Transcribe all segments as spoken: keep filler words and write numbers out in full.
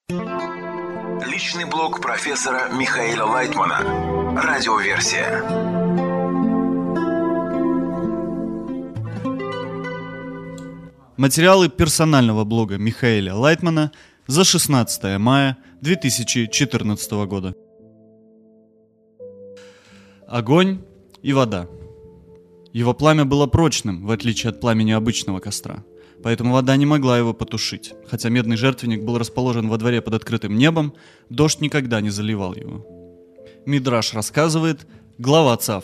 Личный блог профессора Михаила Лайтмана. Радиоверсия. Материалы персонального блога Михаила Лайтмана за шестнадцатое мая две тысячи четырнадцатого года. Огонь и вода. Его пламя было прочным, в отличие от пламени обычного костра. Поэтому вода не могла его потушить. Хотя медный жертвенник был расположен во дворе под открытым небом, дождь никогда не заливал его. Мидраш рассказывает, глава Цав.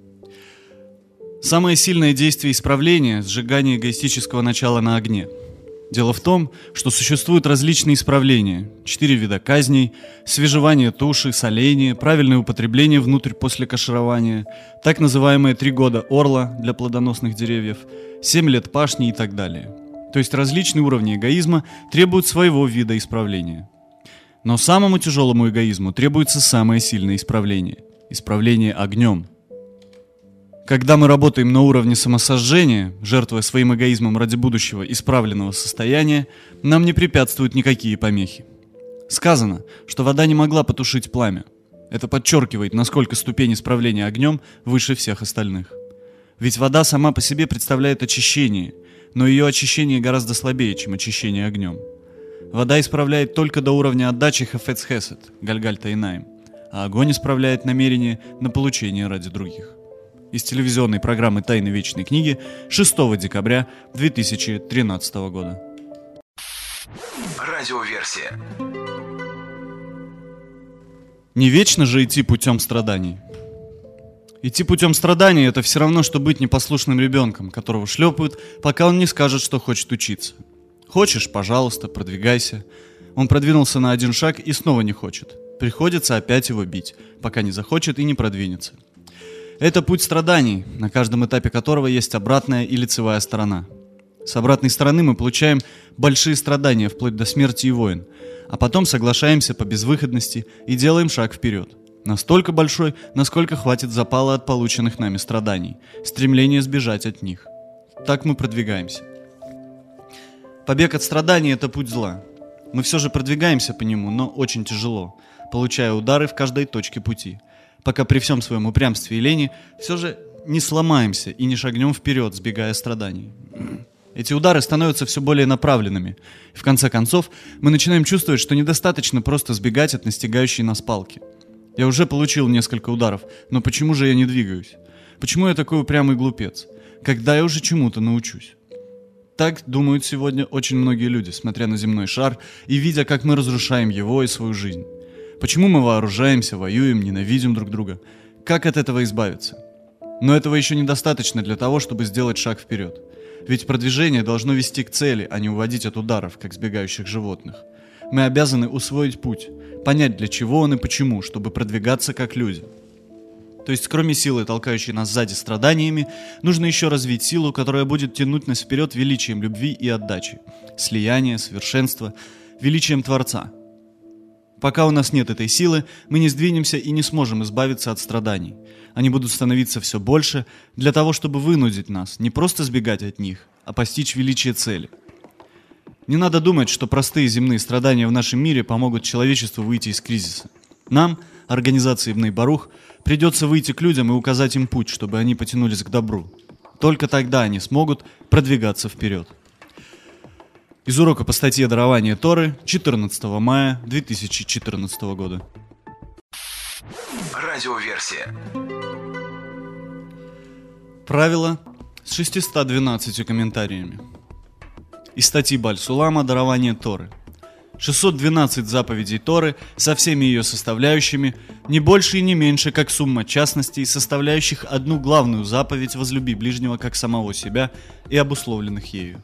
Самое сильное действие исправления – сжигание эгоистического начала на огне. Дело в том, что существуют различные исправления, четыре вида казней, свежевание туши, соление, правильное употребление внутрь после каширования, так называемые три года орла для плодоносных деревьев, семь лет пашни и так далее. То есть различные уровни эгоизма требуют своего вида исправления. Но самому тяжелому эгоизму требуется самое сильное исправление – исправление огнем. Когда мы работаем на уровне самосожжения, жертвуя своим эгоизмом ради будущего исправленного состояния, нам не препятствуют никакие помехи. Сказано, что вода не могла потушить пламя. Это подчеркивает, насколько ступень исправления огнем выше всех остальных. Ведь вода сама по себе представляет очищение, но ее очищение гораздо слабее, чем очищение огнем. Вода исправляет только до уровня отдачи хафец хесед, гальгальта инаим, а огонь исправляет намерение на получение ради других. Из телевизионной программы «Тайны вечной книги» шестого декабря две тысячи тринадцатого года. Радиоверсия. Не вечно же идти путем страданий. Идти путем страданий – это все равно, что быть непослушным ребенком, которого шлепают, пока он не скажет, что хочет учиться. Хочешь – пожалуйста, продвигайся. Он продвинулся на один шаг и снова не хочет. Приходится опять его бить, пока не захочет и не продвинется. Это путь страданий, на каждом этапе которого есть обратная и лицевая сторона. С обратной стороны мы получаем большие страдания, вплоть до смерти и войн, а потом соглашаемся по безвыходности и делаем шаг вперед. Настолько большой, насколько хватит запала от полученных нами страданий, стремление сбежать от них. Так мы продвигаемся. Побег от страданий – это путь зла. Мы все же продвигаемся по нему, но очень тяжело, получая удары в каждой точке пути, пока при всем своем упрямстве и лени все же не сломаемся и не шагнем вперед, сбегая страданий. Эти удары становятся все более направленными. И в конце концов, мы начинаем чувствовать, что недостаточно просто сбегать от настигающей нас палки. Я уже получил несколько ударов, но почему же я не двигаюсь? Почему я такой упрямый глупец? Когда я уже чему-то научусь? Так думают сегодня очень многие люди, смотря на земной шар и видя, как мы разрушаем его и свою жизнь. Почему мы вооружаемся, воюем, ненавидим друг друга? Как от этого избавиться? Но этого еще недостаточно для того, чтобы сделать шаг вперед. Ведь продвижение должно вести к цели, а не уводить от ударов, как сбегающих животных. Мы обязаны усвоить путь, понять, для чего он и почему, чтобы продвигаться как люди. То есть, кроме силы, толкающей нас сзади страданиями, нужно еще развить силу, которая будет тянуть нас вперед величием любви и отдачи, слияния, совершенства, величием Творца. Пока у нас нет этой силы, мы не сдвинемся и не сможем избавиться от страданий. Они будут становиться все больше для того, чтобы вынудить нас не просто сбегать от них, а постичь величие цели. Не надо думать, что простые земные страдания в нашем мире помогут человечеству выйти из кризиса. Нам, организации Бней Барух, придется выйти к людям и указать им путь, чтобы они потянулись к добру. Только тогда они смогут продвигаться вперед. Из урока по статье «Дарование Торы» четырнадцатого мая две тысячи четырнадцатого года. Радиоверсия. Правило с шестьюстами двенадцатью комментариями. Из статьи Баль-Сулама «Дарование Торы». шестьсот двенадцать заповедей Торы со всеми ее составляющими не больше и не меньше, как сумма частностей, составляющих одну главную заповедь «Возлюби ближнего как самого себя» и обусловленных ею.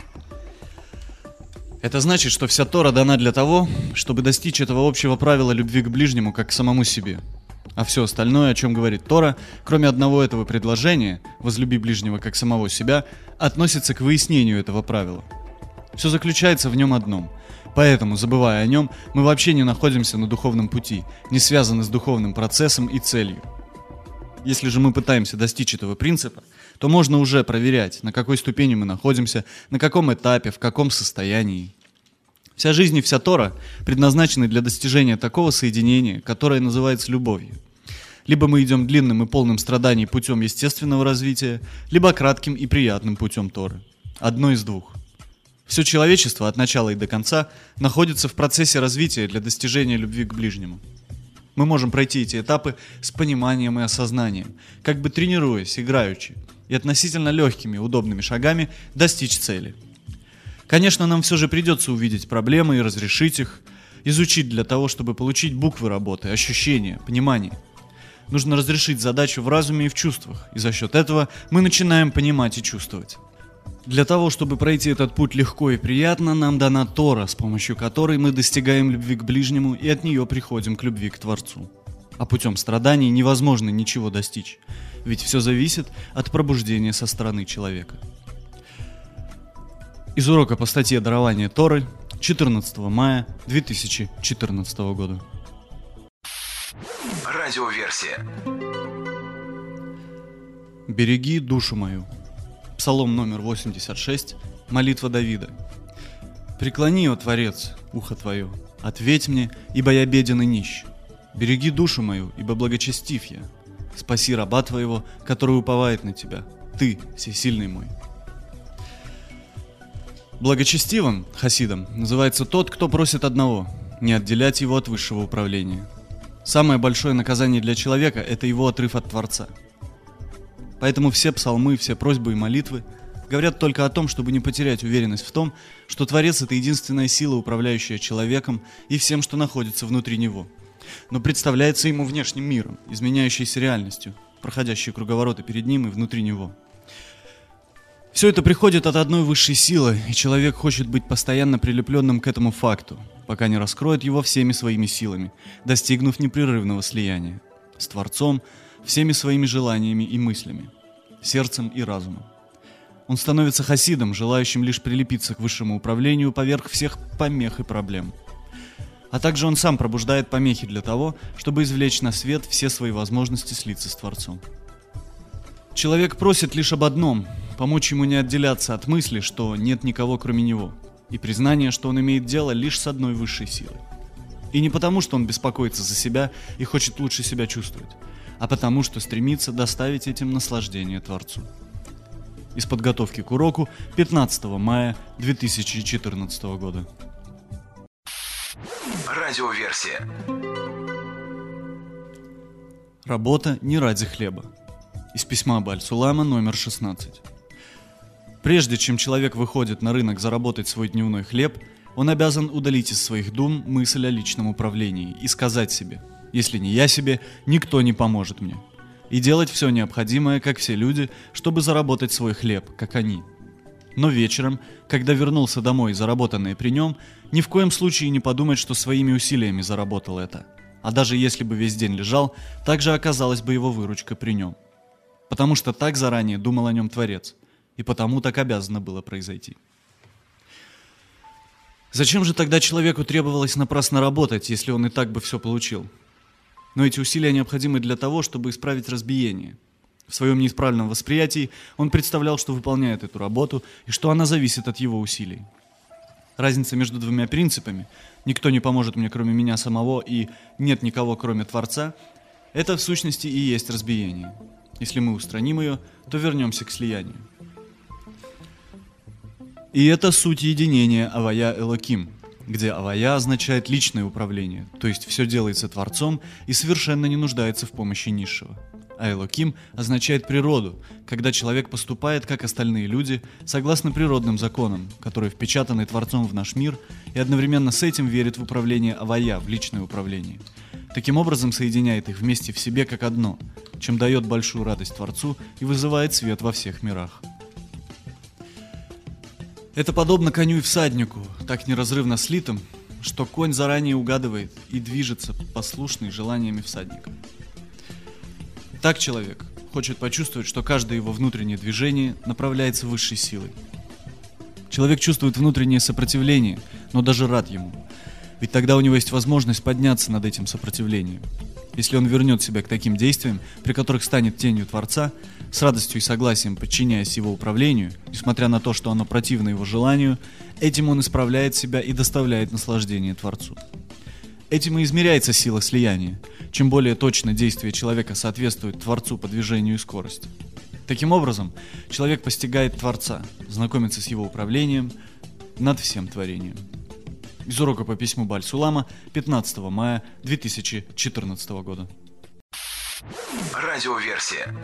Это значит, что вся Тора дана для того, чтобы достичь этого общего правила любви к ближнему как к самому себе. А все остальное, о чем говорит Тора, кроме одного этого предложения «возлюби ближнего как самого себя», относится к выяснению этого правила. Все заключается в нем одном. Поэтому, забывая о нем, мы вообще не находимся на духовном пути, не связаны с духовным процессом и целью. Если же мы пытаемся достичь этого принципа, то можно уже проверять, на какой ступени мы находимся, на каком этапе, в каком состоянии. Вся жизнь и вся Тора предназначены для достижения такого соединения, которое называется любовью. Либо мы идем длинным и полным страданий путем естественного развития, либо кратким и приятным путем Торы. Одно из двух. Все человечество от начала и до конца находится в процессе развития для достижения любви к ближнему. Мы можем пройти эти этапы с пониманием и осознанием, как бы тренируясь, играючи, и относительно легкими, удобными шагами достичь цели. Конечно, нам все же придется увидеть проблемы и разрешить их, изучить для того, чтобы получить буквы работы, ощущения, понимание. Нужно разрешить задачу в разуме и в чувствах, и за счет этого мы начинаем понимать и чувствовать. Для того, чтобы пройти этот путь легко и приятно, нам дана Тора, с помощью которой мы достигаем любви к ближнему и от нее приходим к любви к Творцу. А путем страданий невозможно ничего достичь, ведь все зависит от пробуждения со стороны человека. Из урока по статье «Дарование Торы» четырнадцатого мая две тысячи четырнадцатого года. Радиоверсия. «Береги душу мою». Псалом номер восемьдесят шесть, молитва Давида. «Преклони, о Творец, ухо твое, ответь мне, ибо я беден и нищ. Береги душу мою, ибо благочестив я. Спаси раба твоего, который уповает на тебя, ты, всесильный мой». Благочестивым, хасидом, называется тот, кто просит одного – не отделять его от высшего управления. Самое большое наказание для человека – это его отрыв от Творца. Поэтому все псалмы, все просьбы и молитвы говорят только о том, чтобы не потерять уверенность в том, что Творец – это единственная сила, управляющая человеком и всем, что находится внутри него, но представляется ему внешним миром, изменяющейся реальностью, проходящей круговороты перед ним и внутри него. Все это приходит от одной высшей силы, и человек хочет быть постоянно прилепленным к этому факту, пока не раскроет его всеми своими силами, достигнув непрерывного слияния с Творцом, всеми своими желаниями и мыслями, сердцем и разумом. Он становится хасидом, желающим лишь прилепиться к высшему управлению поверх всех помех и проблем. А также он сам пробуждает помехи для того, чтобы извлечь на свет все свои возможности слиться с Творцом. Человек просит лишь об одном – помочь ему не отделяться от мысли, что нет никого кроме него, и признание, что он имеет дело лишь с одной высшей силой. И не потому, что он беспокоится за себя и хочет лучше себя чувствовать, а потому, что стремится доставить этим наслаждение Творцу. Из подготовки к уроку пятнадцатого мая две тысячи четырнадцатого года. Радиоверсия. Работа не ради хлеба. Из письма Аб-аль-Сулама номер шестнадцать. Прежде чем человек выходит на рынок заработать свой дневной хлеб, он обязан удалить из своих дум мысль о личном управлении и сказать себе: «Если не я себе, никто не поможет мне», и делать все необходимое, как все люди, чтобы заработать свой хлеб, как они. Но вечером, когда вернулся домой заработанное при нем, ни в коем случае не подумать, что своими усилиями заработал это. А даже если бы весь день лежал, также оказалась бы его выручка при нем. Потому что так заранее думал о нем Творец, и потому так обязано было произойти. Зачем же тогда человеку требовалось напрасно работать, если он и так бы все получил? Но эти усилия необходимы для того, чтобы исправить разбиение. В своем неисправленном восприятии он представлял, что выполняет эту работу и что она зависит от его усилий. Разница между двумя принципами «никто не поможет мне, кроме меня самого» и «нет никого, кроме Творца» — это в сущности и есть разбиение. Если мы устраним ее, то вернемся к слиянию. И это суть единения Авая Элоким, где Авая означает личное управление, то есть все делается Творцом и совершенно не нуждается в помощи низшего. А Элоким означает природу, когда человек поступает, как остальные люди, согласно природным законам, которые впечатаны Творцом в наш мир, и одновременно с этим верит в управление Авая, в личное управление. Таким образом соединяет их вместе в себе как одно, чем дает большую радость Творцу и вызывает свет во всех мирах. Это подобно коню и всаднику, так неразрывно слитым, что конь заранее угадывает и движется, послушный желаниями всадника. Так человек хочет почувствовать, что каждое его внутреннее движение направляется высшей силой. Человек чувствует внутреннее сопротивление, но даже рад ему, ведь тогда у него есть возможность подняться над этим сопротивлением. Если он вернет себя к таким действиям, при которых станет тенью Творца, с радостью и согласием подчиняясь его управлению, несмотря на то, что оно противно его желанию, этим он исправляет себя и доставляет наслаждение Творцу. Этим и измеряется сила слияния. Чем более точно действие человека соответствует Творцу по движению и скорости. Таким образом, человек постигает Творца, знакомится с его управлением над всем творением. Из урока по письму Бааль-Сулама пятнадцатого мая две тысячи четырнадцатого года. Радиоверсия.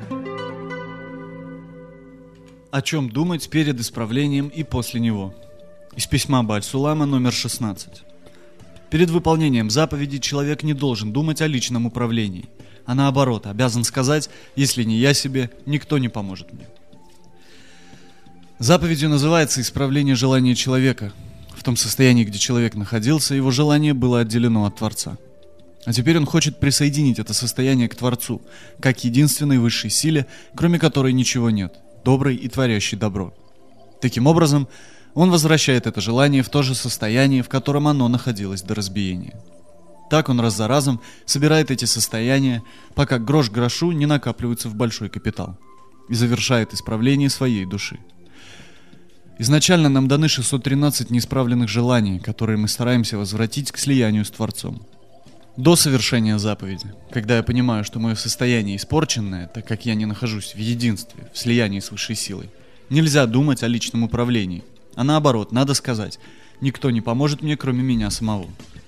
О чем думать перед исправлением и после него? Из письма Бааль-Сулама номер шестнадцать. Перед выполнением заповеди человек не должен думать о личном управлении, а наоборот, обязан сказать: если не я себе, никто не поможет мне. Заповедью называется исправление желания человека. В том состоянии, где человек находился, его желание было отделено от Творца. А теперь он хочет присоединить это состояние к Творцу, как единственной высшей силе, кроме которой ничего нет, доброй и творящей добро. Таким образом, он возвращает это желание в то же состояние, в котором оно находилось до разбиения. Так он раз за разом собирает эти состояния, пока грош к грошу не накапливается в большой капитал, и завершает исправление своей души. Изначально нам даны шестьсот тринадцать неисправленных желаний, которые мы стараемся возвратить к слиянию с Творцом. До совершения заповеди, когда я понимаю, что мое состояние испорченное, так как я не нахожусь в единстве, в слиянии с высшей силой, нельзя думать о личном управлении, а наоборот, надо сказать: никто не поможет мне, кроме меня самого.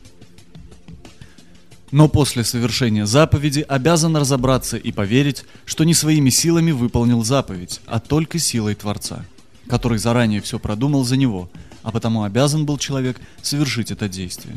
Но после совершения заповеди обязан разобраться и поверить, что не своими силами выполнил заповедь, а только силой Творца, который заранее все продумал за него, а потому обязан был человек совершить это действие.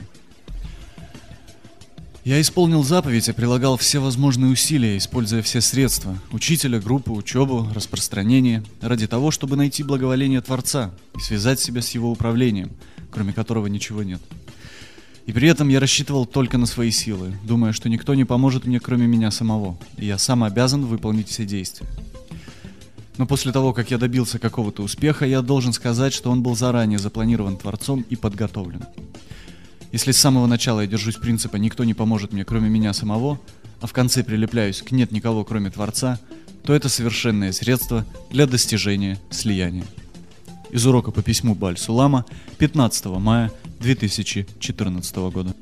Я исполнил заповедь и прилагал все возможные усилия, используя все средства – учителя, группу, учебу, распространение – ради того, чтобы найти благоволение Творца и связать себя с его управлением, кроме которого ничего нет. И при этом я рассчитывал только на свои силы, думая, что никто не поможет мне, кроме меня самого, и я сам обязан выполнить все действия. Но после того, как я добился какого-то успеха, я должен сказать, что он был заранее запланирован Творцом и подготовлен. Если с самого начала я держусь принципа «никто не поможет мне, кроме меня самого», а в конце прилепляюсь к «нет никого, кроме Творца», то это совершенное средство для достижения слияния. Из урока по письму Бааль-Сулама пятнадцатого мая две тысячи четырнадцатого года.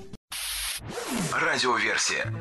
Радиоверсия.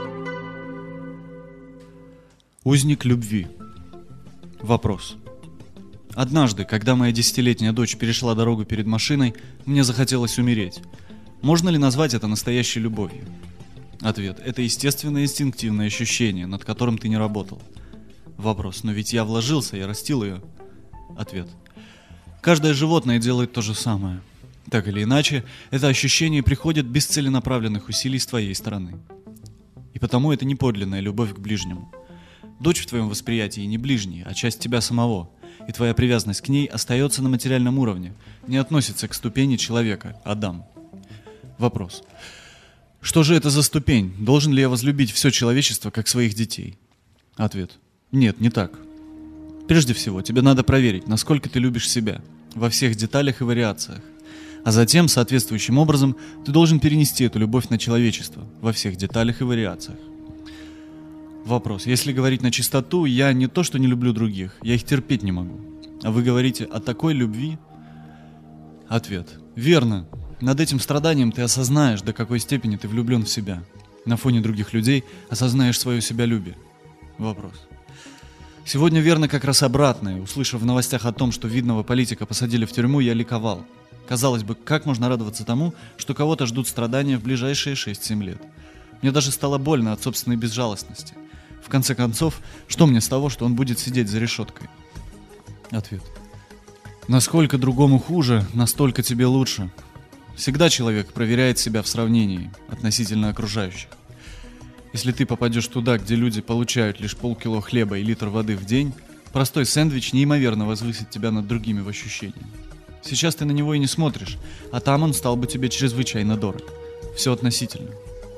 Узник любви. Вопрос. Однажды, когда моя десятилетняя дочь перешла дорогу перед машиной, мне захотелось умереть. Можно ли назвать это настоящей любовью? Ответ. Это естественное инстинктивное ощущение, над которым ты не работал. Вопрос. Но ведь я вложился, я растил ее. Ответ. Каждое животное делает то же самое. Так или иначе, это ощущение приходит без целенаправленных усилий с твоей стороны. И потому это не подлинная любовь к ближнему. Дочь в твоем восприятии не ближний, а часть тебя самого, и твоя привязанность к ней остается на материальном уровне, не относится к ступени человека, Адам. Вопрос. Что же это за ступень? Должен ли я возлюбить все человечество, как своих детей? Ответ. Нет, не так. Прежде всего, тебе надо проверить, насколько ты любишь себя, во всех деталях и вариациях. А затем, соответствующим образом, ты должен перенести эту любовь на человечество, во всех деталях и вариациях. Вопрос. Если говорить на чистоту, я не то, что не люблю других, я их терпеть не могу. А вы говорите о такой любви? Ответ. Верно. Над этим страданием ты осознаешь, до какой степени ты влюблен в себя. На фоне других людей осознаешь свое себялюбие. Вопрос. Сегодня верно как раз обратное. Услышав в новостях о том, что видного политика посадили в тюрьму, я ликовал. Казалось бы, как можно радоваться тому, что кого-то ждут страдания в ближайшие шесть-семь лет? Мне даже стало больно от собственной безжалостности. В конце концов, что мне с того, что он будет сидеть за решеткой? Ответ. Насколько другому хуже, настолько тебе лучше. Всегда человек проверяет себя в сравнении относительно окружающих. Если ты попадешь туда, где люди получают лишь полкило хлеба и литр воды в день, простой сэндвич неимоверно возвысит тебя над другими в ощущении. Сейчас ты на него и не смотришь, а там он стал бы тебе чрезвычайно дорог. Все относительно.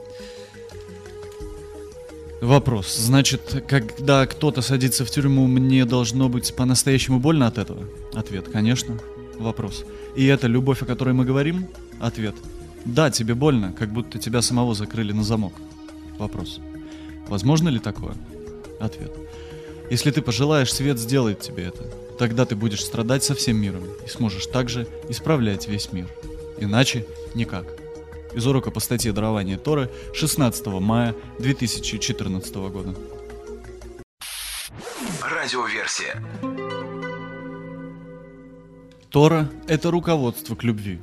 Вопрос. Значит, когда кто-то садится в тюрьму, мне должно быть по-настоящему больно от этого? Ответ. Конечно. Вопрос. И это любовь, о которой мы говорим? Ответ. Да, тебе больно, как будто тебя самого закрыли на замок. Вопрос. Возможно ли такое? Ответ. Если ты пожелаешь, свет сделает тебе это. Тогда ты будешь страдать со всем миром и сможешь также исправлять весь мир. Иначе никак. Из урока по статье «Дарование Торы» шестнадцатого мая две тысячи четырнадцатого года. Радиоверсия. Тора – это руководство к любви.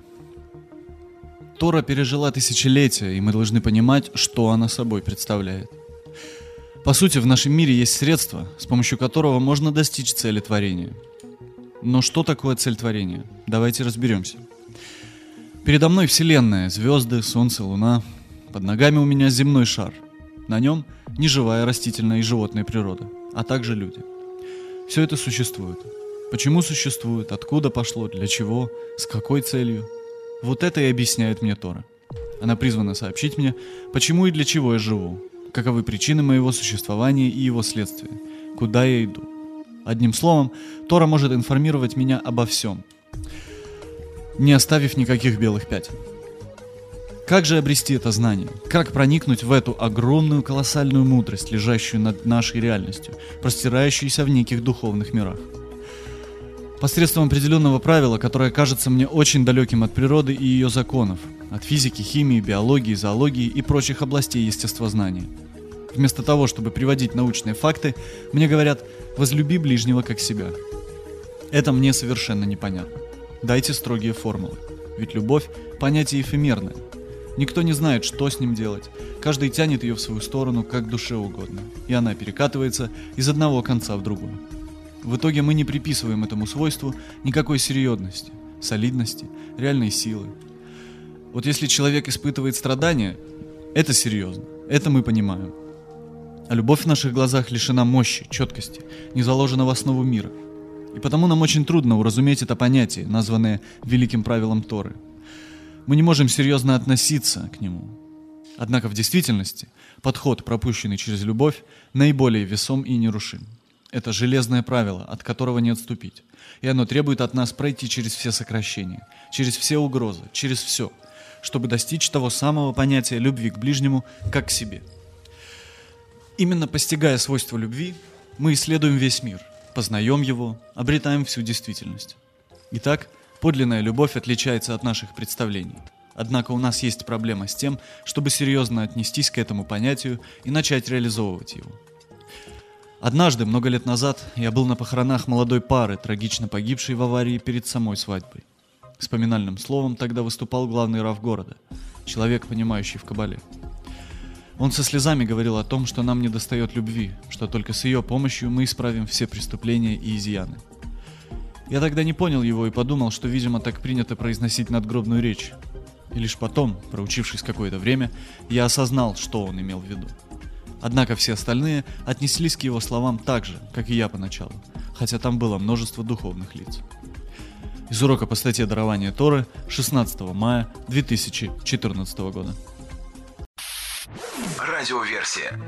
Тора пережила тысячелетия, и мы должны понимать, что она собой представляет. По сути, в нашем мире есть средство, с помощью которого можно достичь цели творения. Но что такое цель творения? Давайте разберемся. Передо мной Вселенная, звезды, Солнце, Луна. Под ногами у меня земной шар. На нем неживая растительная и животная природа, а также люди. Все это существует. Почему существует, откуда пошло, для чего, с какой целью? Вот это и объясняет мне Тора. Она призвана сообщить мне, почему и для чего я живу, каковы причины моего существования и его следствия, куда я иду. Одним словом, Тора может информировать меня обо всем, не оставив никаких белых пятен. Как же обрести это знание? Как проникнуть в эту огромную колоссальную мудрость, лежащую над нашей реальностью, простирающуюся в неких духовных мирах? Посредством определенного правила, которое кажется мне очень далеким от природы и ее законов, от физики, химии, биологии, зоологии и прочих областей естествознания. Вместо того, чтобы приводить научные факты, мне говорят: возлюби ближнего как себя. Это мне совершенно непонятно. Дайте строгие формулы. Ведь любовь – понятие эфемерное. Никто не знает, что с ним делать. Каждый тянет ее в свою сторону, как душе угодно. И она перекатывается из одного конца в другой. В итоге мы не приписываем этому свойству никакой серьезности, солидности, реальной силы. Вот если человек испытывает страдания, это серьезно, это мы понимаем. А любовь в наших глазах лишена мощи, четкости, не заложена в основу мира. И потому нам очень трудно уразуметь это понятие, названное великим правилом Торы. Мы не можем серьезно относиться к нему. Однако в действительности подход, пропущенный через любовь, наиболее весом и нерушим. Это железное правило, от которого не отступить. И оно требует от нас пройти через все сокращения, через все угрозы, через все, чтобы достичь того самого понятия любви к ближнему, как к себе. Именно постигая свойства любви, мы исследуем весь мир, познаем его, обретаем всю действительность. Итак, подлинная любовь отличается от наших представлений. Однако у нас есть проблема с тем, чтобы серьезно отнестись к этому понятию и начать реализовывать его. Однажды, много лет назад, я был на похоронах молодой пары, трагично погибшей в аварии перед самой свадьбой. С поминальным словом тогда выступал главный рав города, человек, понимающий в кабале. Он со слезами говорил о том, что нам недостает любви, что только с ее помощью мы исправим все преступления и изъяны. Я тогда не понял его и подумал, что, видимо, так принято произносить надгробную речь. И лишь потом, проучившись какое-то время, я осознал, что он имел в виду. Однако все остальные отнеслись к его словам так же, как и я поначалу, хотя там было множество духовных лиц. Из урока по статье «Дарование Торы» шестнадцатого мая две тысячи четырнадцатого года. Радиоверсия.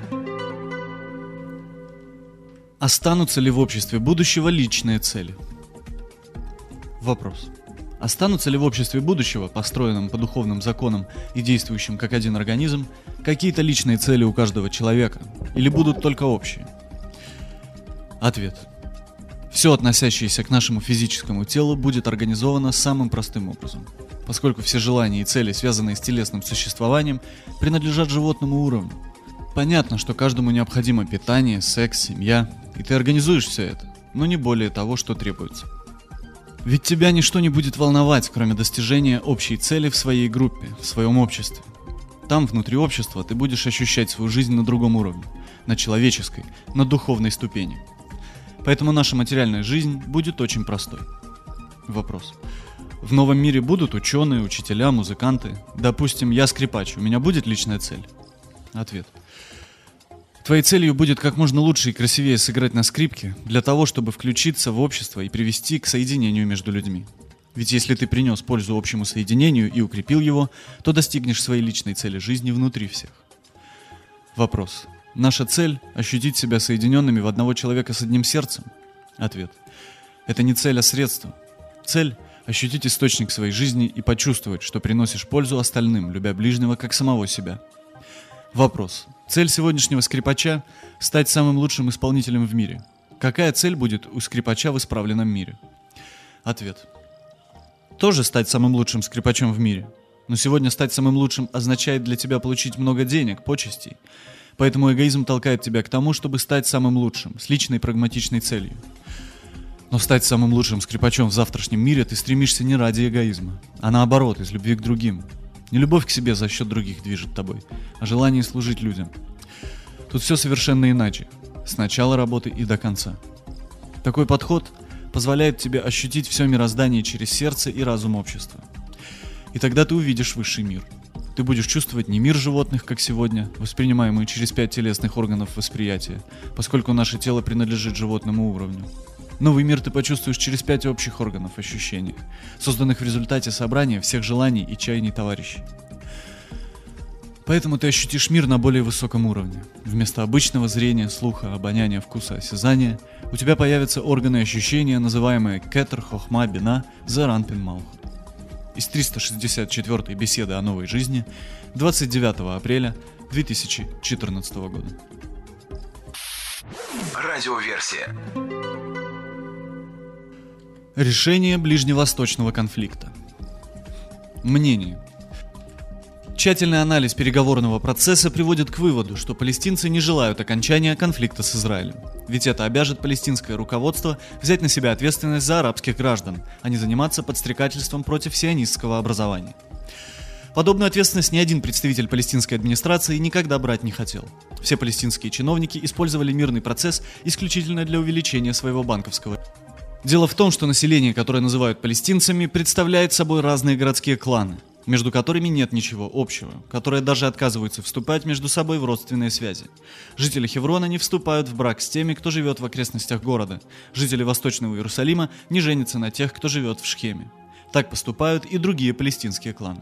Останутся ли в обществе будущего личные цели? Вопрос. Останутся ли в обществе будущего, построенном по духовным законам и действующем как один организм, какие-то личные цели у каждого человека, или будут только общие? Ответ. Все, относящееся к нашему физическому телу, будет организовано самым простым образом, поскольку все желания и цели, связанные с телесным существованием, принадлежат животному уровню. Понятно, что каждому необходимо питание, секс, семья, и ты организуешь все это, но не более того, что требуется. Ведь тебя ничто не будет волновать, кроме достижения общей цели в своей группе, в своем обществе. Там, внутри общества, ты будешь ощущать свою жизнь на другом уровне, на человеческой, на духовной ступени. Поэтому наша материальная жизнь будет очень простой. Вопрос. В новом мире будут ученые, учителя, музыканты. Допустим, я скрипач, у меня будет личная цель? Ответ. Твоей целью будет как можно лучше и красивее сыграть на скрипке для того, чтобы включиться в общество и привести к соединению между людьми. Ведь если ты принес пользу общему соединению и укрепил его, то достигнешь своей личной цели жизни внутри всех. Вопрос. Наша цель – ощутить себя соединенными в одного человека с одним сердцем? Ответ. Это не цель, а средство. Цель – ощутить источник своей жизни и почувствовать, что приносишь пользу остальным, любя ближнего как самого себя. Вопрос. Цель сегодняшнего скрипача – стать самым лучшим исполнителем в мире. Какая цель будет у скрипача в исправленном мире? Ответ. Тоже стать самым лучшим скрипачом в мире. Но сегодня стать самым лучшим означает для тебя получить много денег, почестей. Поэтому эгоизм толкает тебя к тому, чтобы стать самым лучшим, с личной прагматичной целью. Но стать самым лучшим скрипачом в завтрашнем мире ты стремишься не ради эгоизма, а наоборот, из любви к другим. Не любовь к себе за счет других движет тобой, а желание служить людям. Тут все совершенно иначе, с начала работы и до конца. Такой подход позволяет тебе ощутить все мироздание через сердце и разум общества. И тогда ты увидишь высший мир. Ты будешь чувствовать не мир животных, как сегодня, воспринимаемый через пять телесных органов восприятия, поскольку наше тело принадлежит животному уровню. Новый мир ты почувствуешь через пять общих органов ощущений, созданных в результате собрания всех желаний и чаяний товарищей. Поэтому ты ощутишь мир на более высоком уровне. Вместо обычного зрения, слуха, обоняния, вкуса, осязания у тебя появятся органы ощущения, называемые кетер, хохма, бина, зеран, пин, малхут. Из триста шестьдесят четвёртой беседы о новой жизни двадцать девятого апреля две тысячи четырнадцатого года. Радиоверсия. Решение ближневосточного конфликта. Мнение. Тщательный анализ переговорного процесса приводит к выводу, что палестинцы не желают окончания конфликта с Израилем. Ведь это обяжет палестинское руководство взять на себя ответственность за арабских граждан, а не заниматься подстрекательством против сионистского образования. Подобную ответственность ни один представитель палестинской администрации никогда брать не хотел. Все палестинские чиновники использовали мирный процесс исключительно для увеличения своего банковского. Дело в том, что население, которое называют палестинцами, представляет собой разные городские кланы, между которыми нет ничего общего, которые даже отказываются вступать между собой в родственные связи. Жители Хеврона не вступают в брак с теми, кто живет в окрестностях города. Жители Восточного Иерусалима не женятся на тех, кто живет в Шхеме. Так поступают и другие палестинские кланы.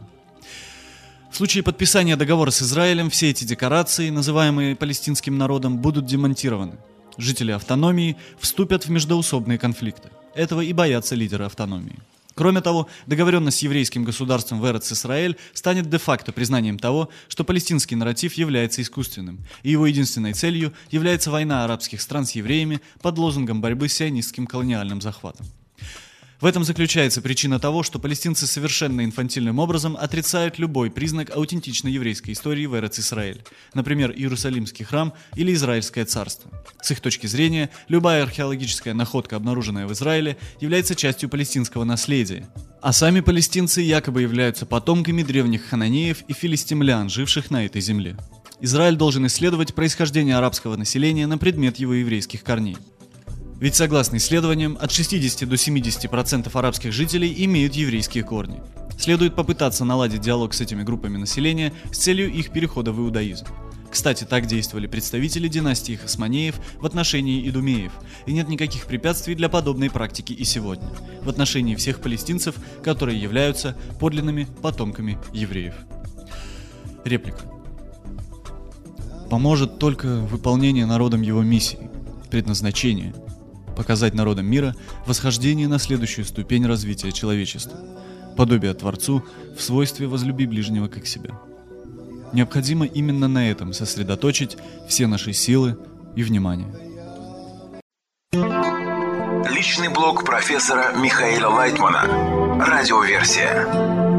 В случае подписания договора с Израилем все эти декорации, называемые палестинским народом, будут демонтированы. Жители автономии вступят в междоусобные конфликты. Этого и боятся лидеры автономии. Кроме того, договоренность с еврейским государством в Эрец-Исраэль станет де-факто признанием того, что палестинский нарратив является искусственным, и его единственной целью является война арабских стран с евреями под лозунгом борьбы с сионистским колониальным захватом. В этом заключается причина того, что палестинцы совершенно инфантильным образом отрицают любой признак аутентичной еврейской истории в Эрец-Исраэль, например, Иерусалимский храм или Израильское царство. С их точки зрения, любая археологическая находка, обнаруженная в Израиле, является частью палестинского наследия, а сами палестинцы якобы являются потомками древних хананеев и филистимлян, живших на этой земле. Израиль должен исследовать происхождение арабского населения на предмет его еврейских корней. Ведь согласно исследованиям, от шестидесяти до семидесяти процентов арабских жителей имеют еврейские корни. Следует попытаться наладить диалог с этими группами населения с целью их перехода в иудаизм. Кстати, так действовали представители династии Хасмонеев в отношении идумеев, и нет никаких препятствий для подобной практики и сегодня, в отношении всех палестинцев, которые являются подлинными потомками евреев. Реплика. Поможет только выполнение народом его миссии, предназначения, показать народам мира восхождение на следующую ступень развития человечества, подобие Творцу в свойстве возлюби ближнего как себя. Необходимо именно на этом сосредоточить все наши силы и внимание. Личный блог профессора Михаила Лайтмана. Радиоверсия.